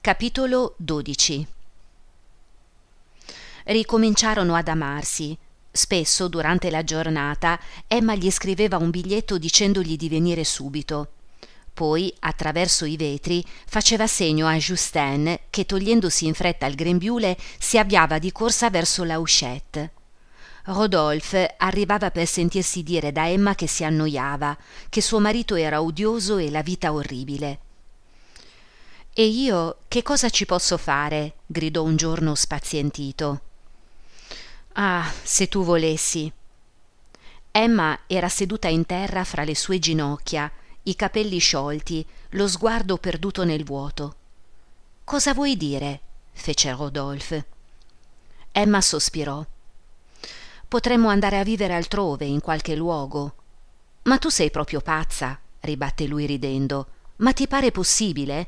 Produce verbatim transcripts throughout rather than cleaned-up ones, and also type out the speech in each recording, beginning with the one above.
Capitolo dodici. Ricominciarono ad amarsi. Spesso, durante la giornata, Emma gli scriveva un biglietto dicendogli di venire subito. Poi, attraverso i vetri, faceva segno a Justin che, togliendosi in fretta il grembiule, si avviava di corsa verso la Huchette. Rodolphe arrivava per sentirsi dire da Emma che si annoiava, che suo marito era odioso e la vita orribile. «E io che cosa ci posso fare?» gridò un giorno spazientito. «Ah, se tu volessi!» Emma era seduta in terra fra le sue ginocchia, i capelli sciolti, lo sguardo perduto nel vuoto. «Cosa vuoi dire?» fece Rodolphe. Emma sospirò. «Potremmo andare a vivere altrove, in qualche luogo». «Ma tu sei proprio pazza», ribatte lui ridendo. «Ma ti pare possibile?»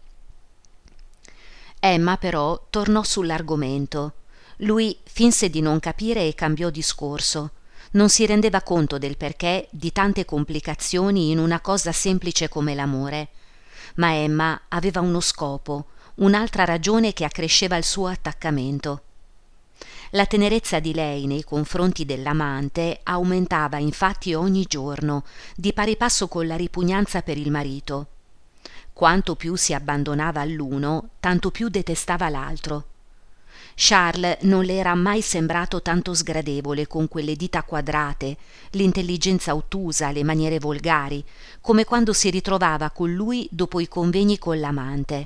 Emma però tornò sull'argomento. Lui finse di non capire e cambiò discorso. Non si rendeva conto del perché di tante complicazioni in una cosa semplice come l'amore. Ma Emma aveva uno scopo, un'altra ragione che accresceva il suo attaccamento. La tenerezza di lei nei confronti dell'amante aumentava infatti ogni giorno, di pari passo con la ripugnanza per il marito. Quanto più si abbandonava all'uno, tanto più detestava l'altro. Charles non le era mai sembrato tanto sgradevole, con quelle dita quadrate, l'intelligenza ottusa, le maniere volgari, come quando si ritrovava con lui dopo i convegni con l'amante.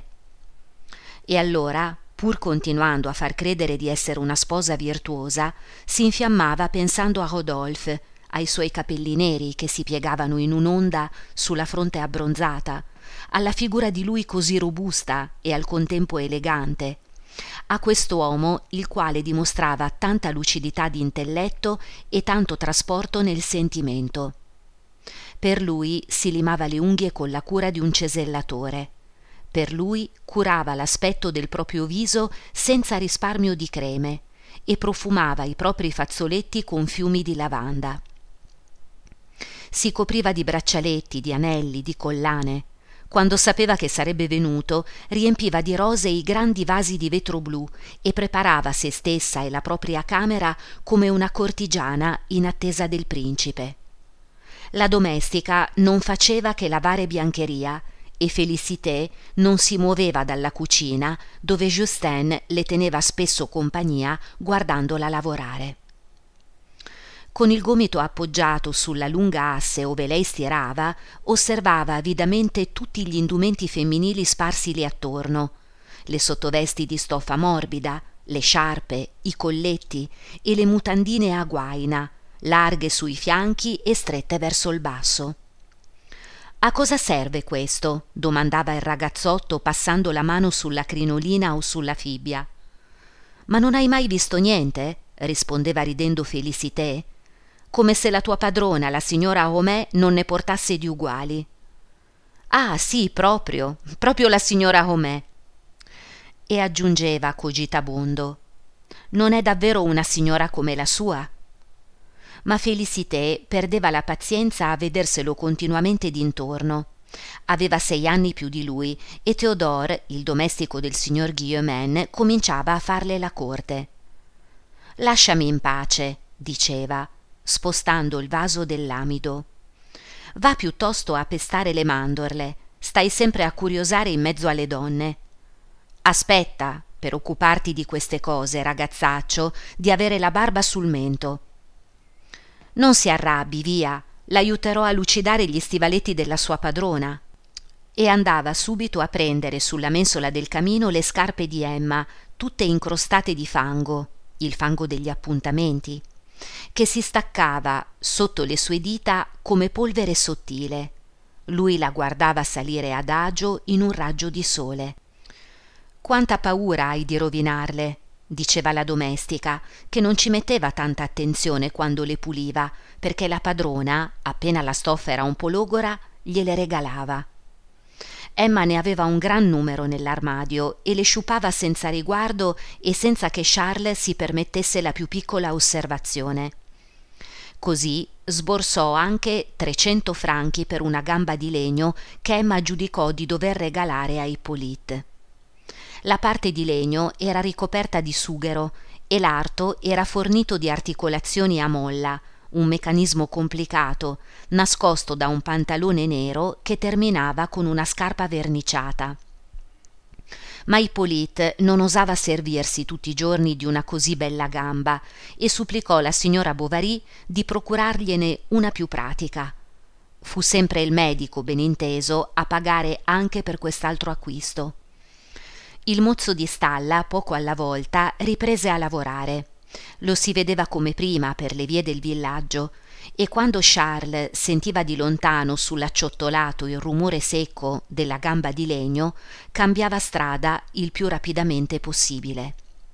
E allora, pur continuando a far credere di essere una sposa virtuosa, si infiammava pensando a Rodolphe, ai suoi capelli neri che si piegavano in un'onda sulla fronte abbronzata, alla figura di lui così robusta e al contempo elegante, a quest'uomo il quale dimostrava tanta lucidità di intelletto e tanto trasporto nel sentimento. Per lui si limava le unghie con la cura di un cesellatore. Per lui curava l'aspetto del proprio viso senza risparmio di creme e profumava i propri fazzoletti con fiumi di lavanda. Si copriva di braccialetti, di anelli, di collane. Quando sapeva che sarebbe venuto, riempiva di rose i grandi vasi di vetro blu e preparava se stessa e la propria camera come una cortigiana in attesa del principe. La domestica non faceva che lavare biancheria e Félicité non si muoveva dalla cucina, dove Justin le teneva spesso compagnia guardandola lavorare. Con il gomito appoggiato sulla lunga asse ove lei stirava, osservava avidamente tutti gli indumenti femminili sparsi lì attorno, le sottovesti di stoffa morbida, le sciarpe, i colletti e le mutandine a guaina, larghe sui fianchi e strette verso il basso. «A cosa serve questo?» domandava il ragazzotto passando la mano sulla crinolina o sulla fibbia. «Ma non hai mai visto niente?» rispondeva ridendo Félicité. «Come se la tua padrona, la signora Homais, non ne portasse di uguali». «Ah, sì, proprio, proprio la signora Homais». E aggiungeva cogitabondo: «Non è davvero una signora come la sua?» Ma Félicité perdeva la pazienza a vederselo continuamente d'intorno. Aveva sei anni più di lui e Théodore, il domestico del signor Guillaumin, cominciava a farle la corte. «Lasciami in pace», diceva, spostando il vaso dell'amido. «Va piuttosto a pestare le mandorle, stai sempre a curiosare in mezzo alle donne. Aspetta, per occuparti di queste cose, ragazzaccio, di avere la barba sul mento. Non si arrabbi, via, l'aiuterò a lucidare gli stivaletti della sua padrona». E andava subito a prendere sulla mensola del camino le scarpe di Emma, tutte incrostate di fango, il fango degli appuntamenti, che si staccava sotto le sue dita come polvere sottile. Lui la guardava salire adagio in un raggio di sole. «Quanta paura hai di rovinarle», diceva la domestica, che non ci metteva tanta attenzione quando le puliva, perché la padrona, appena la stoffa era un po' logora, gliele regalava. Emma ne aveva un gran numero nell'armadio e le sciupava senza riguardo e senza che Charles si permettesse la più piccola osservazione. Così sborsò anche trecento franchi per una gamba di legno che Emma giudicò di dover regalare a Hippolyte. La parte di legno era ricoperta di sughero e l'arto era fornito di articolazioni a molla, un meccanismo complicato, nascosto da un pantalone nero che terminava con una scarpa verniciata. Ma Hippolyte non osava servirsi tutti i giorni di una così bella gamba e supplicò la signora Bovary di procurargliene una più pratica. Fu sempre il medico, ben inteso, a pagare anche per quest'altro acquisto. Il mozzo di stalla, poco alla volta, riprese a lavorare. Lo si vedeva come prima per le vie del villaggio, e quando Charles sentiva di lontano sull'acciottolato il rumore secco della gamba di legno, cambiava strada il più rapidamente possibile.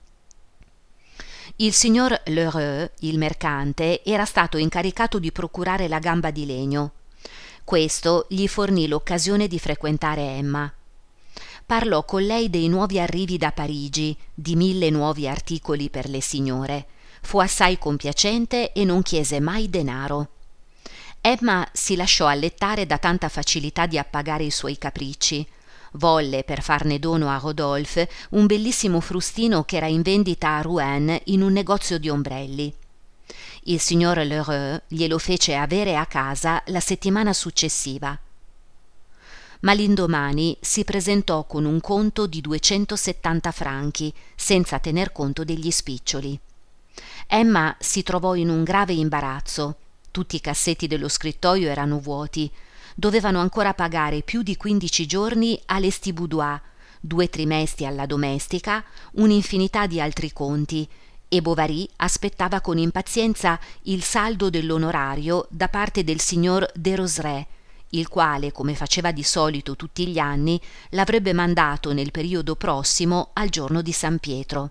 Il signor Lheureux, il mercante, era stato incaricato di procurare la gamba di legno. Questo gli fornì l'occasione di frequentare Emma. Parlò con lei dei nuovi arrivi da Parigi, di mille nuovi articoli per le signore. Fu assai compiacente e non chiese mai denaro. Emma si lasciò allettare da tanta facilità di appagare i suoi capricci. Volle, per farne dono a Rodolphe, un bellissimo frustino che era in vendita a Rouen in un negozio di ombrelli. Il signor Lheureux glielo fece avere a casa la settimana successiva. Ma l'indomani si presentò con un conto di duecentosettanta franchi, senza tener conto degli spiccioli. Emma si trovò in un grave imbarazzo. Tutti i cassetti dello scrittoio erano vuoti. Dovevano ancora pagare più di quindici giorni a Lestiboudois, due trimestri alla domestica, un'infinità di altri conti, e Bovary aspettava con impazienza il saldo dell'onorario da parte del signor Desrozeres, il quale, come faceva di solito tutti gli anni, l'avrebbe mandato nel periodo prossimo al giorno di San Pietro.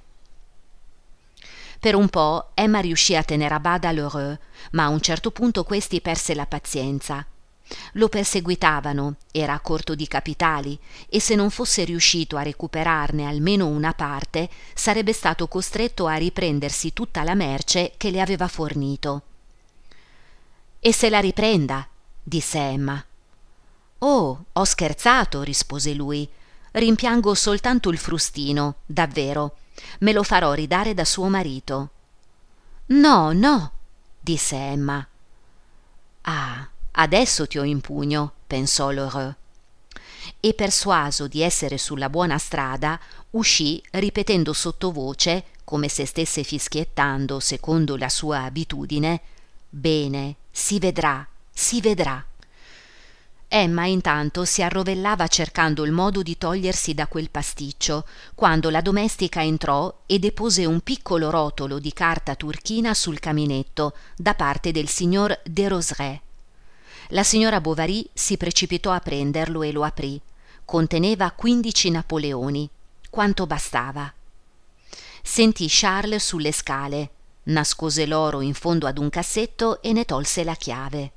Per un po' Emma riuscì a tenere a bada Lheureux, ma a un certo punto questi perse la pazienza. Lo perseguitavano, era a corto di capitali, e se non fosse riuscito a recuperarne almeno una parte, sarebbe stato costretto a riprendersi tutta la merce che le aveva fornito. «E se la riprenda?» disse Emma. «Oh, ho scherzato», rispose lui. «Rimpiango soltanto il frustino, davvero. Me lo farò ridare da suo marito». «No, no», disse Emma. «Ah, adesso ti ho in pugno», pensò Lheureux. E persuaso di essere sulla buona strada, uscì ripetendo sottovoce, come se stesse fischiettando secondo la sua abitudine: «Bene, si vedrà, si vedrà». Emma intanto si arrovellava cercando il modo di togliersi da quel pasticcio, quando la domestica entrò e depose un piccolo rotolo di carta turchina sul caminetto da parte del signor Desrozeres. La signora Bovary si precipitò a prenderlo e lo aprì. Conteneva quindici napoleoni, quanto bastava. Sentì Charles sulle scale, nascose l'oro in fondo ad un cassetto e ne tolse la chiave.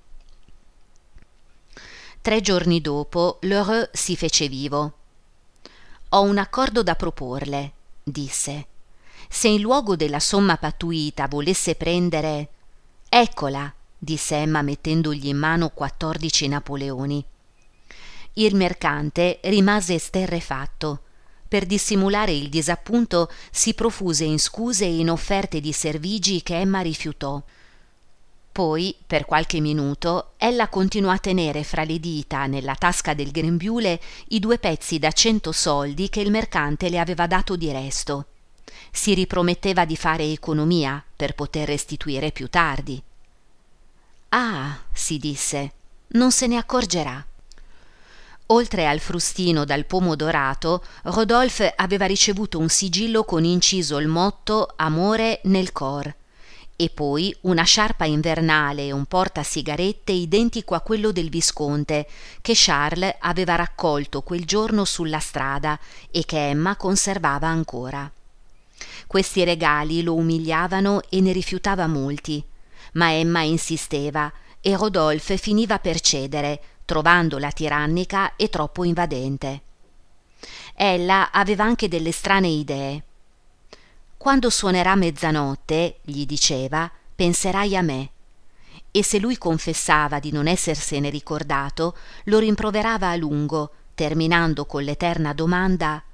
Tre giorni dopo Lheureux si fece vivo. «Ho un accordo da proporle», disse. «Se in luogo della somma pattuita volesse prendere...» «Eccola», disse Emma mettendogli in mano quattordici napoleoni. Il mercante rimase esterrefatto. Per dissimulare il disappunto si profuse in scuse e in offerte di servigi che Emma rifiutò. Poi, per qualche minuto, ella continuò a tenere fra le dita, nella tasca del grembiule, i due pezzi da cento soldi che il mercante le aveva dato di resto. Si riprometteva di fare economia per poter restituire più tardi. «Ah», si disse, «non se ne accorgerà». Oltre al frustino dal pomo dorato, Rodolphe aveva ricevuto un sigillo con inciso il motto «Amore nel cor», e poi una sciarpa invernale e un portasigarette identico a quello del visconte, che Charles aveva raccolto quel giorno sulla strada e che Emma conservava ancora. Questi regali lo umiliavano e ne rifiutava molti, ma Emma insisteva e Rodolphe finiva per cedere, trovandola tirannica e troppo invadente. Ella aveva anche delle strane idee. «Quando suonerà mezzanotte», gli diceva, «penserai a me». E se lui confessava di non essersene ricordato, lo rimproverava a lungo, terminando con l'eterna domanda: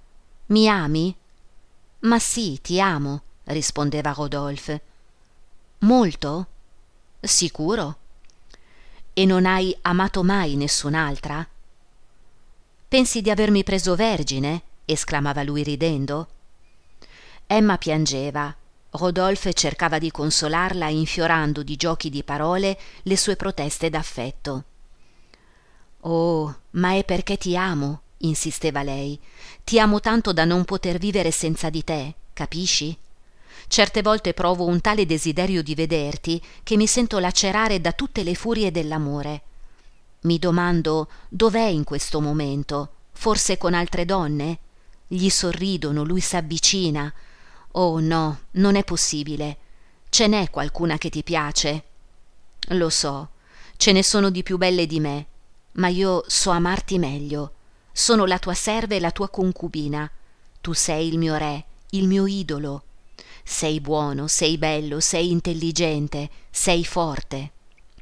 Mi ami? Ma sì, ti amo, rispondeva Rodolphe. Molto? Sicuro. E non hai amato mai nessun'altra? Pensi di avermi preso vergine? Esclamava lui ridendo. Emma piangeva. Rodolphe cercava di consolarla infiorando di giochi di parole le sue proteste d'affetto. Oh, ma è perché ti amo, insisteva lei. Ti amo tanto da non poter vivere senza di te, capisci? Certe volte provo un tale desiderio di vederti che mi sento lacerare da tutte le furie dell'amore. Mi domando dov'è in questo momento, forse con altre donne? Gli sorridono, lui s'avvicina. Oh no, non è possibile. Ce n'è qualcuna che ti piace? Lo so, ce ne sono di più belle di me, ma io so amarti meglio. Sono la tua serva e la tua concubina. Tu sei il mio re, il mio idolo. Sei buono, sei bello, sei intelligente, sei forte.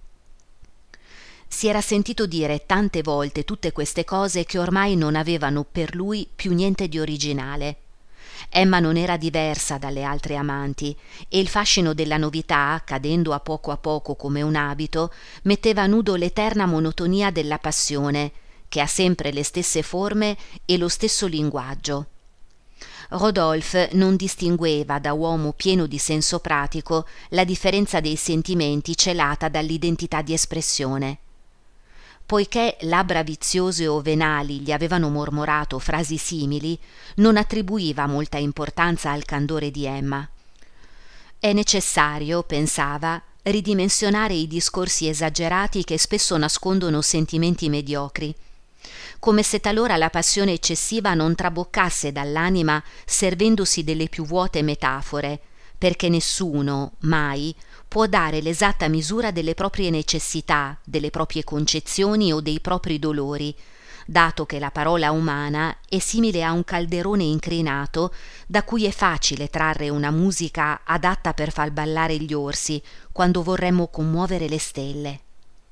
Si era sentito dire tante volte tutte queste cose che ormai non avevano per lui più niente di originale. Emma non era diversa dalle altre amanti e il fascino della novità, cadendo a poco a poco come un abito, metteva a nudo l'eterna monotonia della passione, che ha sempre le stesse forme e lo stesso linguaggio. Rodolphe non distingueva da uomo pieno di senso pratico la differenza dei sentimenti celata dall'identità di espressione. Poiché labbra viziose o venali gli avevano mormorato frasi simili, non attribuiva molta importanza al candore di Emma. È necessario, pensava, ridimensionare i discorsi esagerati che spesso nascondono sentimenti mediocri, come se talora la passione eccessiva non traboccasse dall'anima servendosi delle più vuote metafore, perché nessuno, mai, può dare l'esatta misura delle proprie necessità, delle proprie concezioni o dei propri dolori, dato che la parola umana è simile a un calderone incrinato da cui è facile trarre una musica adatta per far ballare gli orsi quando vorremmo commuovere le stelle.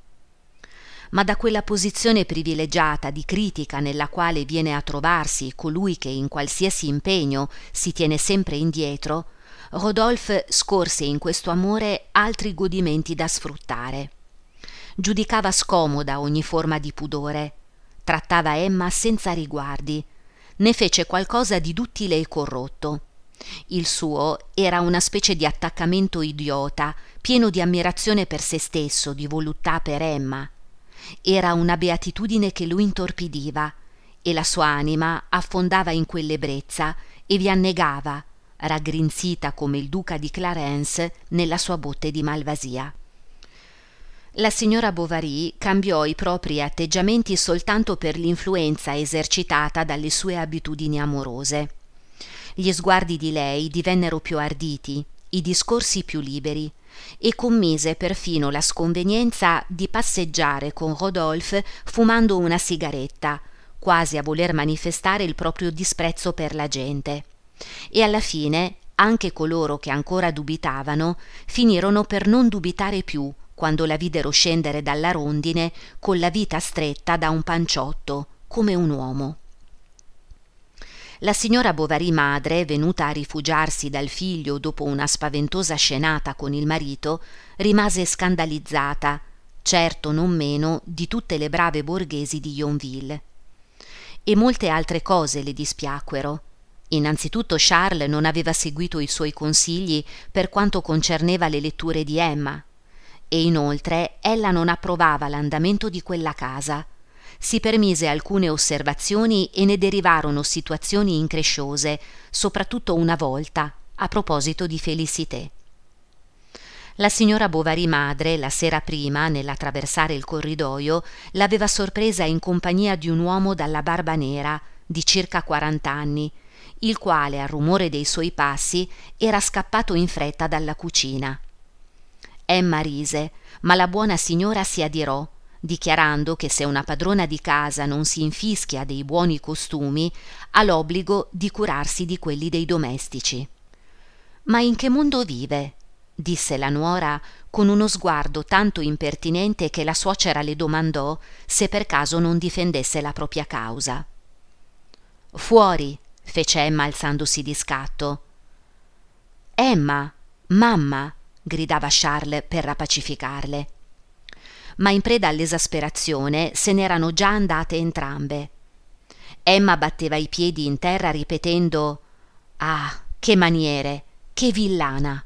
Ma da quella posizione privilegiata di critica nella quale viene a trovarsi colui che in qualsiasi impegno si tiene sempre indietro, Rodolphe scorse in questo amore altri godimenti da sfruttare. Giudicava scomoda ogni forma di pudore, trattava Emma senza riguardi, ne fece qualcosa di duttile e corrotto. Il suo era una specie di attaccamento idiota, pieno di ammirazione per se stesso, di voluttà per Emma. Era una beatitudine che lo intorpidiva, e la sua anima affondava in quell'ebbrezza e vi annegava, raggrinzita come il duca di Clarence nella sua botte di malvasia. La signora Bovary cambiò i propri atteggiamenti soltanto per l'influenza esercitata dalle sue abitudini amorose. Gli sguardi di lei divennero più arditi, i discorsi più liberi, e commise perfino la sconvenienza di passeggiare con Rodolphe fumando una sigaretta, quasi a voler manifestare il proprio disprezzo per la gente. E alla fine anche coloro che ancora dubitavano finirono per non dubitare più quando la videro scendere dalla rondine con la vita stretta da un panciotto, come un uomo. La signora Bovary madre, venuta a rifugiarsi dal figlio dopo una spaventosa scenata con il marito, rimase scandalizzata, certo non meno di tutte le brave borghesi di Yonville. E molte altre cose le dispiacquero. Innanzitutto Charles non aveva seguito i suoi consigli per quanto concerneva le letture di Emma, e inoltre ella non approvava l'andamento di quella casa. Si permise alcune osservazioni e ne derivarono situazioni incresciose, soprattutto una volta, a proposito di Félicité. La signora Bovary madre, la sera prima, nell'attraversare il corridoio, l'aveva sorpresa in compagnia di un uomo dalla barba nera, di circa quarant'anni, il quale, al rumore dei suoi passi, era scappato in fretta dalla cucina. Emma rise, ma la buona signora si adirò, dichiarando che se una padrona di casa non si infischia dei buoni costumi, ha l'obbligo di curarsi di quelli dei domestici. «Ma in che mondo vive?» disse la nuora con uno sguardo tanto impertinente che la suocera le domandò se per caso non difendesse la propria causa. «Fuori!» fece Emma alzandosi di scatto. Emma, mamma, gridava Charles per rapacificarle. Ma in preda all'esasperazione se n'erano già andate entrambe. Emma batteva i piedi in terra ripetendo: «Ah, che maniere, che villana!»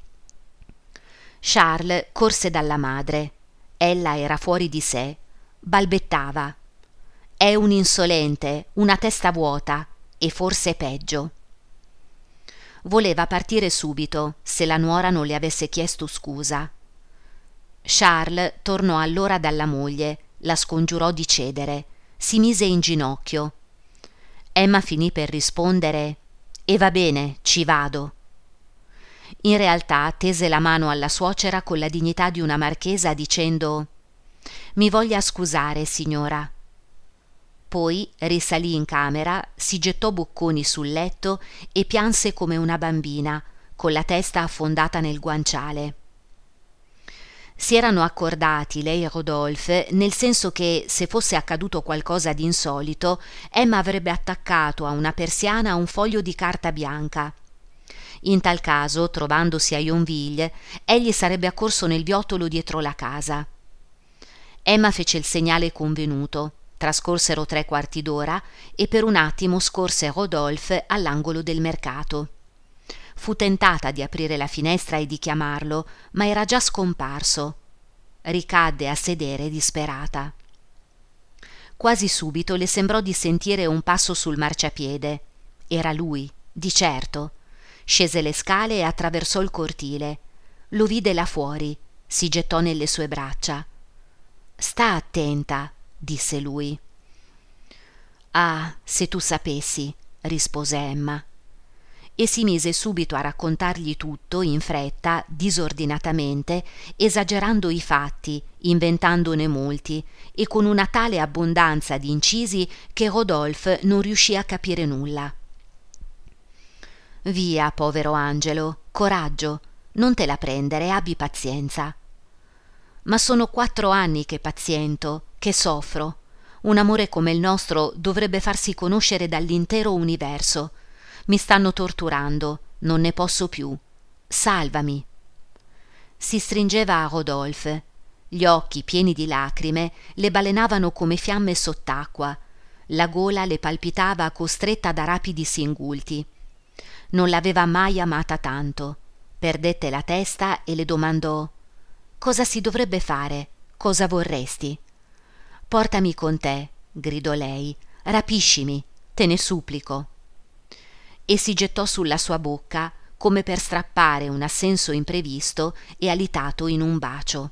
Charles corse dalla madre. Ella era fuori di sé, balbettava: «È un insolente, una testa vuota, e forse peggio». Voleva partire subito, se la nuora non le avesse chiesto scusa. Charles tornò allora dalla moglie, la scongiurò di cedere, si mise in ginocchio. Emma finì per rispondere: «E va bene, ci vado». In realtà tese la mano alla suocera con la dignità di una marchesa dicendo: «Mi voglia scusare, signora». Poi risalì in camera, si gettò bocconi sul letto e pianse come una bambina, con la testa affondata nel guanciale. Si erano accordati, lei e Rodolphe, nel senso che, se fosse accaduto qualcosa di insolito, Emma avrebbe attaccato a una persiana un foglio di carta bianca. In tal caso, trovandosi a Yonville, egli sarebbe accorso nel viottolo dietro la casa. Emma fece il segnale convenuto, trascorsero tre quarti d'ora e per un attimo scorse Rodolphe all'angolo del mercato. Fu tentata di aprire la finestra e di chiamarlo, ma era già scomparso. Ricadde a sedere disperata. Quasi subito le sembrò di sentire un passo sul marciapiede. Era lui, di certo. Scese le scale e attraversò il cortile. Lo vide là fuori, si gettò nelle sue braccia. «Sta attenta», disse lui. «Ah, se tu sapessi», rispose Emma. E si mise subito a raccontargli tutto in fretta, disordinatamente, esagerando i fatti, inventandone molti, e con una tale abbondanza di incisi che Rodolphe non riuscì a capire nulla. «Via, povero angelo, coraggio, non te la prendere, abbi pazienza». «Ma sono quattro anni che paziento, che soffro. Un amore come il nostro dovrebbe farsi conoscere dall'intero universo. Mi stanno torturando, non ne posso più. Salvami». Si stringeva a Rodolphe. Gli occhi, pieni di lacrime, le balenavano come fiamme sott'acqua. La gola le palpitava costretta da rapidi singulti. Non l'aveva mai amata tanto. Perdette la testa e le domandò: «Cosa si dovrebbe fare? Cosa vorresti?» «Portami con te», gridò lei, «rapiscimi, te ne supplico». E si gettò sulla sua bocca come per strappare un assenso imprevisto e alitato in un bacio.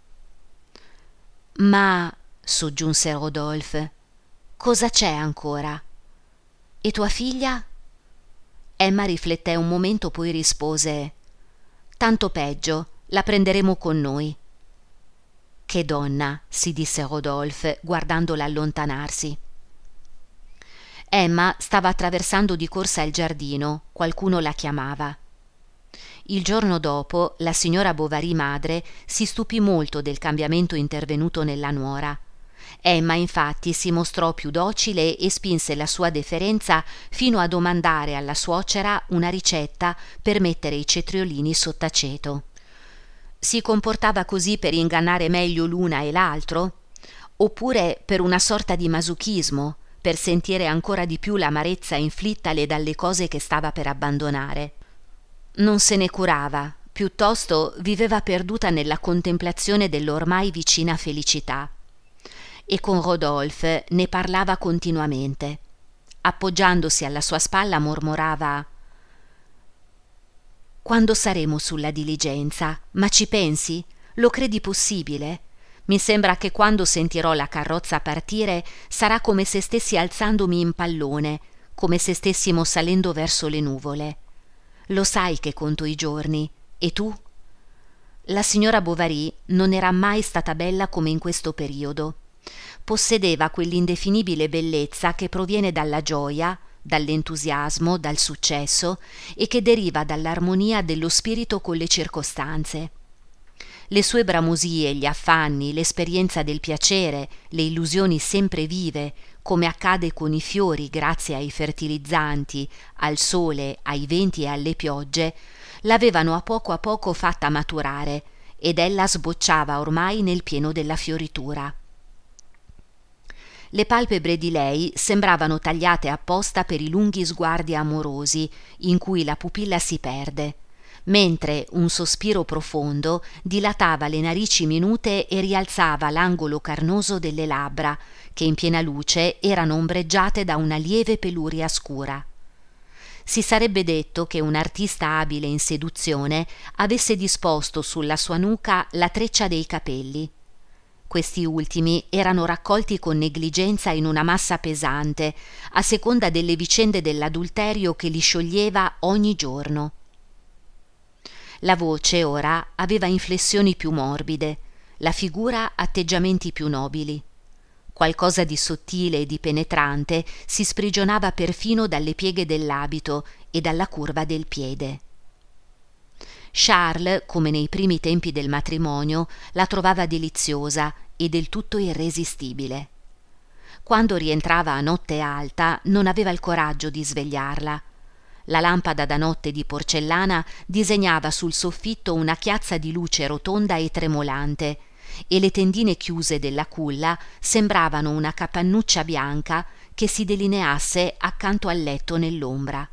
«Ma», soggiunse Rodolphe, «cosa c'è ancora? E tua figlia?» Emma rifletté un momento, poi rispose: «Tanto peggio, la prenderemo con noi». «Che donna», si disse Rodolphe, guardandola allontanarsi. Emma stava attraversando di corsa il giardino, qualcuno la chiamava. Il giorno dopo la signora Bovary madre si stupì molto del cambiamento intervenuto nella nuora. Emma infatti si mostrò più docile e spinse la sua deferenza fino a domandare alla suocera una ricetta per mettere i cetriolini sott'aceto. Si comportava così per ingannare meglio l'una e l'altro? Oppure per una sorta di masochismo, per sentire ancora di più l'amarezza inflittale dalle cose che stava per abbandonare? Non se ne curava, piuttosto viveva perduta nella contemplazione dell'ormai vicina felicità. E con Rodolphe ne parlava continuamente. Appoggiandosi alla sua spalla mormorava: «Quando saremo sulla diligenza? Ma ci pensi? Lo credi possibile? Mi sembra che quando sentirò la carrozza partire sarà come se stessi alzandomi in pallone, come se stessimo salendo verso le nuvole. Lo sai che conto i giorni, e tu?» La signora Bovary non era mai stata bella come in questo periodo. Possedeva quell'indefinibile bellezza che proviene dalla gioia, dall'entusiasmo, dal successo e che deriva dall'armonia dello spirito con le circostanze. Le sue bramosie, gli affanni, l'esperienza del piacere, le illusioni sempre vive, come accade con i fiori grazie ai fertilizzanti, al sole, ai venti e alle piogge, l'avevano a poco a poco fatta maturare ed ella sbocciava ormai nel pieno della fioritura. Le palpebre di lei sembravano tagliate apposta per i lunghi sguardi amorosi in cui la pupilla si perde, mentre un sospiro profondo dilatava le narici minute e rialzava l'angolo carnoso delle labbra, che in piena luce erano ombreggiate da una lieve peluria scura. Si sarebbe detto che un artista abile in seduzione avesse disposto sulla sua nuca la treccia dei capelli. Questi ultimi erano raccolti con negligenza in una massa pesante, a seconda delle vicende dell'adulterio che li scioglieva ogni giorno. La voce ora aveva inflessioni più morbide, la figura atteggiamenti più nobili. Qualcosa di sottile e di penetrante si sprigionava perfino dalle pieghe dell'abito e dalla curva del piede. Charles, come nei primi tempi del matrimonio, la trovava deliziosa e del tutto irresistibile. Quando rientrava a notte alta non aveva il coraggio di svegliarla. La lampada da notte di porcellana disegnava sul soffitto una chiazza di luce rotonda e tremolante, e le tendine chiuse della culla sembravano una capannuccia bianca che si delineasse accanto al letto nell'ombra.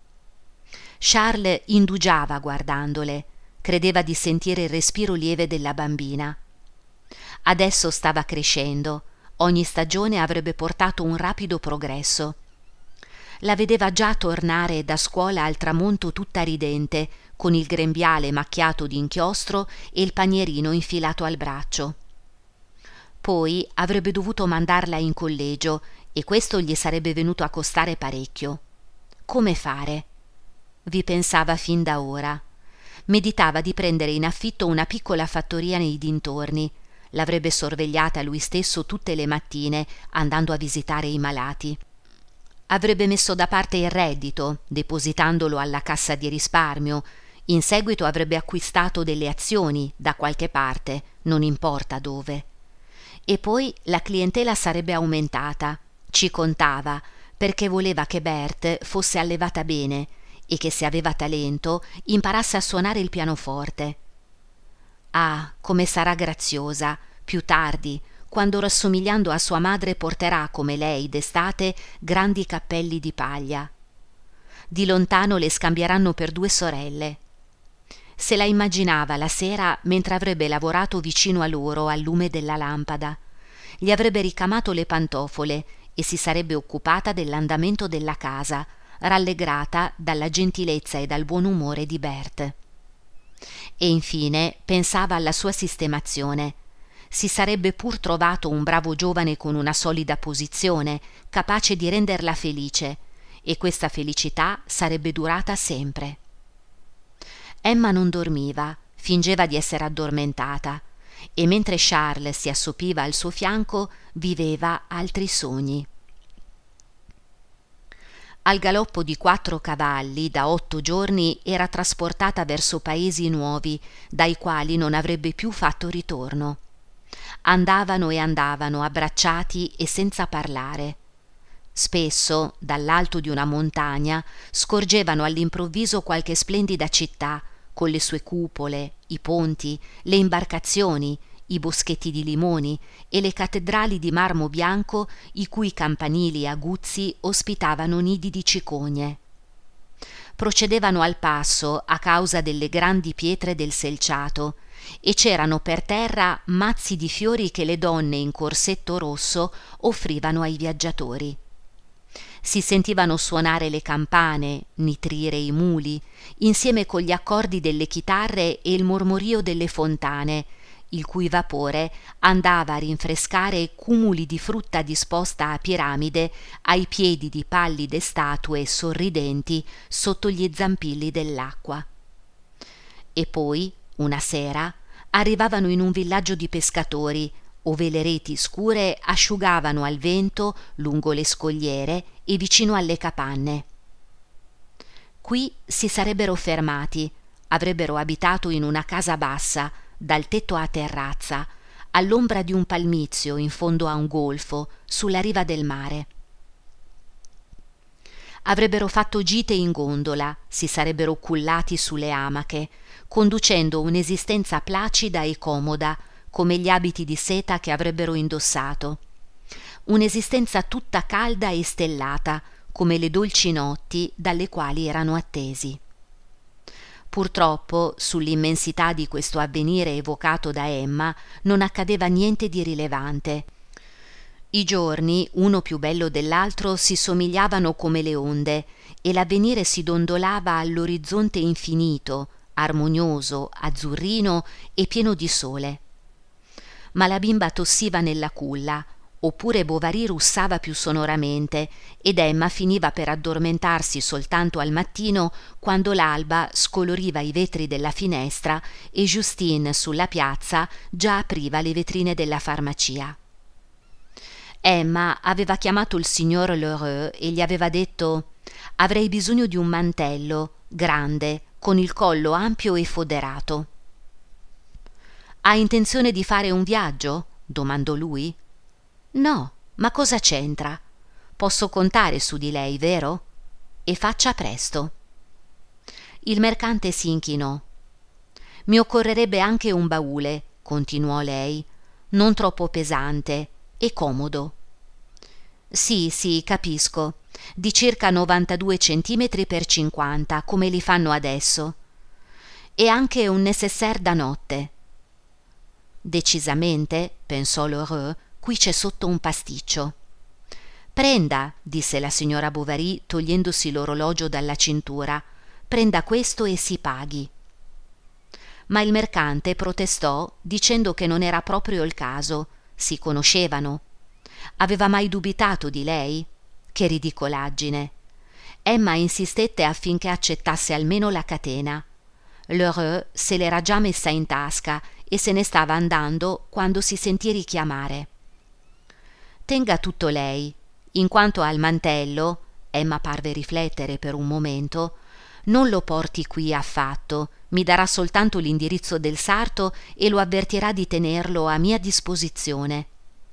Charles indugiava guardandole, credeva di sentire il respiro lieve della bambina. Adesso stava crescendo, ogni stagione avrebbe portato un rapido progresso. La vedeva già tornare da scuola al tramonto tutta ridente, con il grembiale macchiato d'inchiostro e il panierino infilato al braccio. Poi avrebbe dovuto mandarla in collegio e questo gli sarebbe venuto a costare parecchio. Come fare? Vi pensava fin da ora. Meditava di prendere in affitto una piccola fattoria nei dintorni. L'avrebbe sorvegliata lui stesso tutte le mattine, andando a visitare i malati. Avrebbe messo da parte il reddito, depositandolo alla cassa di risparmio. In seguito avrebbe acquistato delle azioni da qualche parte, non importa dove. E poi la clientela sarebbe aumentata. Ci contava, perché voleva che Berthe fosse allevata bene e che, se aveva talento, imparasse a suonare il pianoforte. Ah, come sarà graziosa, più tardi, quando rassomigliando a sua madre porterà, come lei d'estate, grandi cappelli di paglia. Di lontano le scambieranno per due sorelle. Se la immaginava la sera mentre avrebbe lavorato vicino a loro al lume della lampada. Gli avrebbe ricamato le pantofole e si sarebbe occupata dell'andamento della casa, rallegrata dalla gentilezza e dal buon umore di Berthe. E infine pensava alla sua sistemazione. Si sarebbe pur trovato un bravo giovane con una solida posizione, capace di renderla felice, e questa felicità sarebbe durata sempre. Emma non dormiva, fingeva di essere addormentata, e mentre Charles si assopiva al suo fianco viveva altri sogni. Al galoppo di quattro cavalli da otto giorni era trasportata verso paesi nuovi, dai quali non avrebbe più fatto ritorno. Andavano e andavano abbracciati e senza parlare. Spesso, dall'alto di una montagna, scorgevano all'improvviso qualche splendida città, con le sue cupole, i ponti, le imbarcazioni, i boschetti di limoni e le cattedrali di marmo bianco i cui campanili aguzzi ospitavano nidi di cicogne. Procedevano al passo a causa delle grandi pietre del selciato e c'erano per terra mazzi di fiori che le donne in corsetto rosso offrivano ai viaggiatori. Si sentivano suonare le campane, nitrire i muli, insieme con gli accordi delle chitarre e il mormorio delle fontane, il cui vapore andava a rinfrescare cumuli di frutta disposta a piramide ai piedi di pallide statue sorridenti sotto gli zampilli dell'acqua. E poi, una sera, arrivavano in un villaggio di pescatori, ove le reti scure asciugavano al vento lungo le scogliere e vicino alle capanne. Qui si sarebbero fermati, avrebbero abitato in una casa bassa, dal tetto a terrazza, all'ombra di un palmizio in fondo a un golfo, sulla riva del mare. Avrebbero fatto gite in gondola, si sarebbero cullati sulle amache, conducendo un'esistenza placida e comoda, come gli abiti di seta che avrebbero indossato. Un'esistenza tutta calda e stellata, come le dolci notti dalle quali erano attesi. Purtroppo, sull'immensità di questo avvenire evocato da Emma, non accadeva niente di rilevante. I giorni, uno più bello dell'altro, si somigliavano come le onde, e l'avvenire si dondolava all'orizzonte infinito, armonioso, azzurrino e pieno di sole. Ma la bimba tossiva nella culla, oppure Bovary russava più sonoramente, ed Emma finiva per addormentarsi soltanto al mattino, quando l'alba scoloriva i vetri della finestra e Justine sulla piazza già apriva le vetrine della farmacia. Emma aveva chiamato il signor Lheureux e gli aveva detto: «Avrei bisogno di un mantello grande, con il collo ampio e foderato». «Ha intenzione di fare un viaggio?» domandò lui. «No, ma cosa c'entra? Posso contare su di lei, vero? E faccia presto». Il mercante si inchinò. «Mi occorrerebbe anche un baule», continuò lei, «non troppo pesante e comodo». «Sì, sì, capisco, di circa novantadue centimetri per cinquanta, come li fanno adesso. E anche un nécessaire da notte». «Decisamente», pensò Lheureux, «qui c'è sotto un pasticcio». «Prenda», disse la signora Bovary togliendosi l'orologio dalla cintura, «prenda questo e si paghi». Ma il mercante protestò dicendo che non era proprio il caso, si conoscevano. Aveva mai dubitato di lei? Che ridicolaggine! Emma insistette affinché accettasse almeno la catena. Lheureux se l'era già messa in tasca e se ne stava andando quando si sentì richiamare. «Tenga tutto lei. In quanto al mantello», Emma parve riflettere per un momento, «non lo porti qui affatto, mi darà soltanto l'indirizzo del sarto e lo avvertirà di tenerlo a mia disposizione».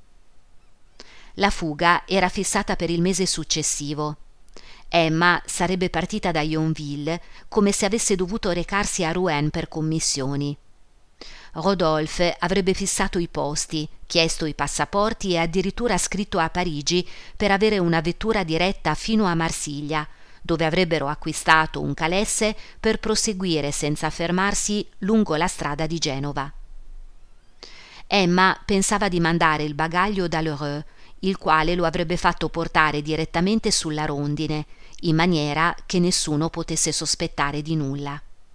La fuga era fissata per il mese successivo. Emma sarebbe partita da Yonville come se avesse dovuto recarsi a Rouen per commissioni. Rodolphe avrebbe fissato i posti, chiesto i passaporti e addirittura scritto a Parigi per avere una vettura diretta fino a Marsiglia, dove avrebbero acquistato un calesse per proseguire senza fermarsi lungo la strada di Genova. Emma pensava di mandare il bagaglio da Lheureux, il quale lo avrebbe fatto portare direttamente sulla rondine, in maniera che nessuno potesse sospettare di nulla.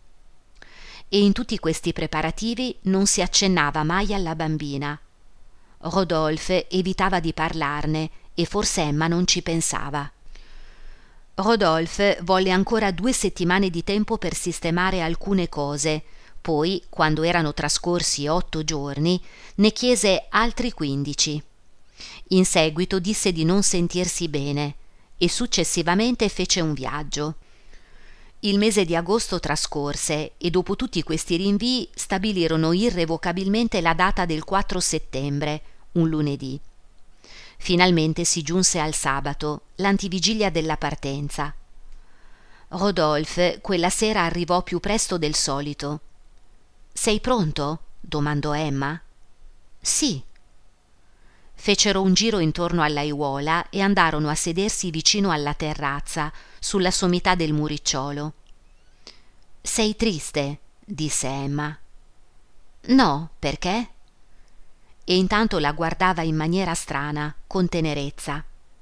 E in tutti questi preparativi non si accennava mai alla bambina. Rodolphe evitava di parlarne e forse Emma non ci pensava. Rodolphe volle ancora due settimane di tempo per sistemare alcune cose, poi, quando erano trascorsi otto giorni, ne chiese altri quindici. In seguito disse di non sentirsi bene e successivamente fece un viaggio. Il mese di agosto trascorse e dopo tutti questi rinvii stabilirono irrevocabilmente la data del quattro settembre, un lunedì. Finalmente si giunse al sabato, l'antivigilia della partenza. Rodolphe quella sera arrivò più presto del solito. «Sei pronto?» domandò Emma. «Sì». Fecero un giro intorno all'aiuola e andarono a sedersi vicino alla terrazza, sulla sommità del muricciolo. «Sei triste?» disse Emma. «No, perché?» E intanto la guardava in maniera strana, con tenerezza.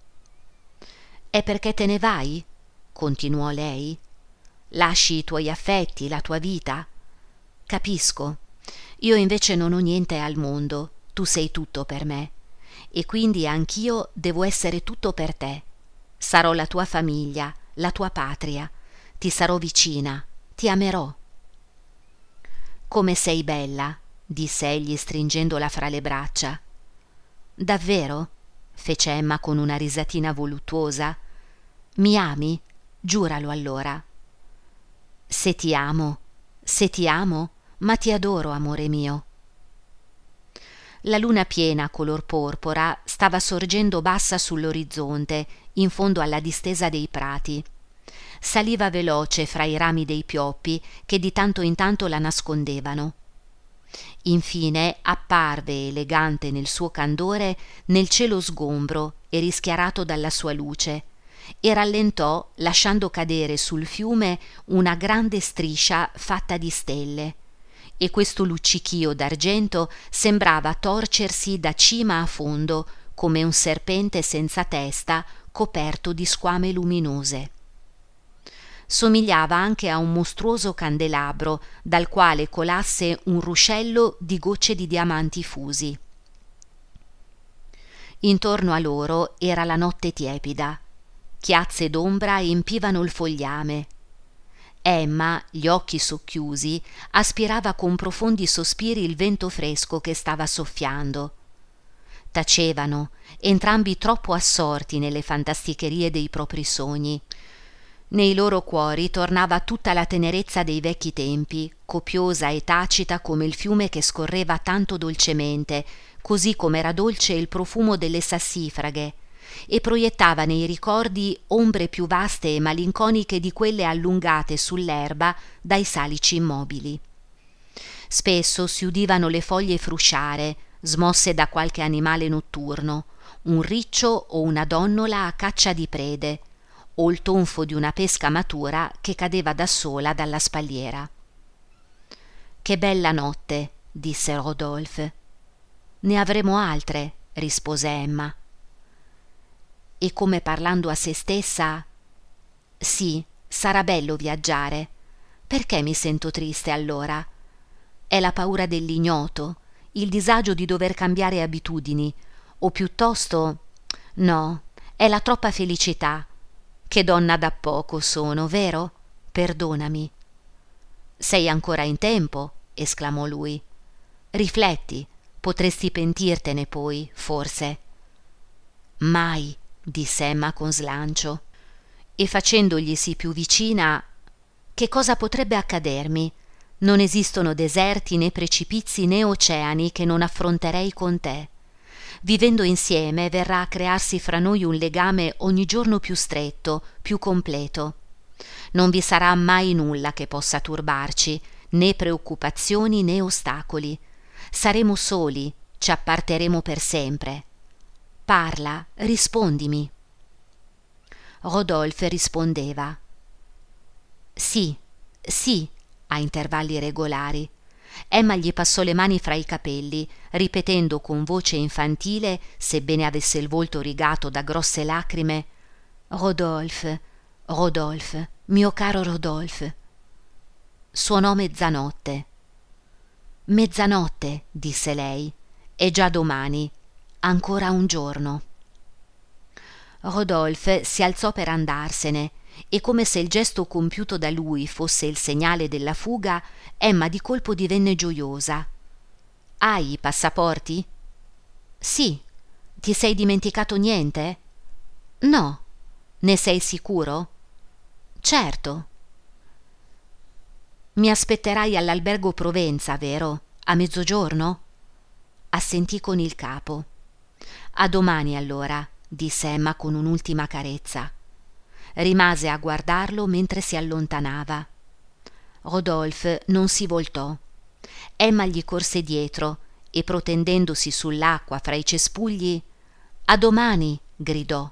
«È perché te ne vai?» continuò lei. «Lasci i tuoi affetti, la tua vita?» «Capisco. Io invece non ho niente al mondo, tu sei tutto per me. E quindi anch'io devo essere tutto per te. Sarò la tua famiglia, la tua patria, ti sarò vicina, ti amerò». «Come sei bella», disse egli stringendola fra le braccia. «Davvero?» fece Emma con una risatina voluttuosa. «Mi ami? Giuralo allora». «Se ti amo, se ti amo, ma ti adoro, amore mio». La luna piena color porpora stava sorgendo bassa sull'orizzonte, in fondo alla distesa dei prati. Saliva veloce fra i rami dei pioppi che di tanto in tanto la nascondevano. Infine apparve elegante nel suo candore nel cielo sgombro e rischiarato dalla sua luce, e rallentò lasciando cadere sul fiume una grande striscia fatta di stelle, e questo luccichio d'argento sembrava torcersi da cima a fondo come un serpente senza testa coperto di squame luminose. Somigliava anche a un mostruoso candelabro dal quale colasse un ruscello di gocce di diamanti fusi. Intorno a loro era la notte tiepida. Chiazze d'ombra empivano il fogliame. Emma, gli occhi socchiusi, aspirava con profondi sospiri il vento fresco che stava soffiando. Tacevano, entrambi troppo assorti nelle fantasticherie dei propri sogni. Nei loro cuori tornava tutta la tenerezza dei vecchi tempi, copiosa e tacita come il fiume che scorreva tanto dolcemente, così come era dolce il profumo delle sassifraghe, e proiettava nei ricordi ombre più vaste e malinconiche di quelle allungate sull'erba dai salici immobili. Spesso si udivano le foglie frusciare, smosse da qualche animale notturno, un riccio o una donnola a caccia di prede, o il tonfo di una pesca matura che cadeva da sola dalla spalliera. «Che bella notte», disse Rodolphe. «Ne avremo altre», rispose Emma. E come parlando a se stessa: «Sì, sarà bello viaggiare. Perché mi sento triste allora? È la paura dell'ignoto, il disagio di dover cambiare abitudini, o piuttosto, no, è la troppa felicità. Che donna da poco sono, vero? Perdonami». «Sei ancora in tempo», esclamò lui. «Rifletti, potresti pentirtene poi, forse». «Mai», disse Emma con slancio, e facendoglisi più vicina: «Che cosa potrebbe accadermi? Non esistono deserti né precipizi né oceani che non affronterei con te. Vivendo insieme verrà a crearsi fra noi un legame ogni giorno più stretto, più completo. Non vi sarà mai nulla che possa turbarci, né preoccupazioni né ostacoli. Saremo soli, ci apparteremo per sempre. Parla, rispondimi». Rodolphe rispondeva: «Sì, sì», a intervalli regolari. Emma gli passò le mani fra i capelli, ripetendo con voce infantile, sebbene avesse il volto rigato da grosse lacrime: «Rodolphe, Rodolphe, mio caro Rodolphe». Suonò mezzanotte. «Mezzanotte», disse lei, «è già domani, ancora un giorno». Rodolphe si alzò per andarsene, e come se il gesto compiuto da lui fosse il segnale della fuga, Emma di colpo divenne gioiosa. «Hai i passaporti?» «Sì». «Ti sei dimenticato niente?» «No». «Ne sei sicuro?» «Certo». «Mi aspetterai all'albergo Provenza, vero? A mezzogiorno?» Assentì con il capo. «A domani allora», disse Emma con un'ultima carezza. Rimase a guardarlo mentre si allontanava. Rodolphe non si voltò. Emma gli corse dietro e, protendendosi sull'acqua fra i cespugli: «A domani!» gridò.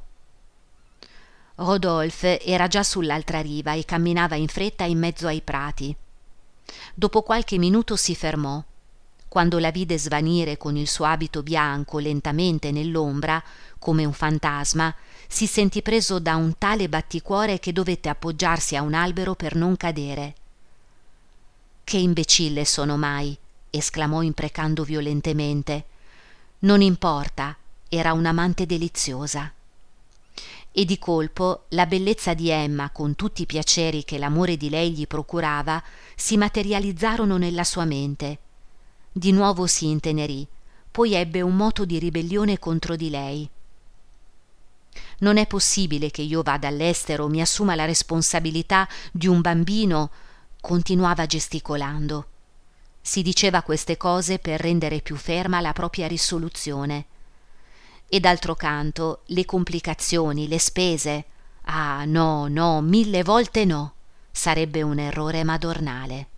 Rodolphe era già sull'altra riva e camminava in fretta in mezzo ai prati. Dopo qualche minuto si fermò. Quando la vide svanire con il suo abito bianco lentamente nell'ombra, come un fantasma, si sentì preso da un tale batticuore che dovette appoggiarsi a un albero per non cadere. «Che imbecille sono mai!» esclamò imprecando violentemente. «Non importa, era un'amante deliziosa». E di colpo la bellezza di Emma, con tutti i piaceri che l'amore di lei gli procurava, si materializzarono nella sua mente. Di nuovo si intenerì, poi ebbe un moto di ribellione contro di lei. «Non è possibile che io vada all'estero, mi assuma la responsabilità di un bambino», continuava gesticolando. Si diceva queste cose per rendere più ferma la propria risoluzione. E d'altro canto le complicazioni, le spese. Ah no, no, mille volte no. Sarebbe un errore madornale.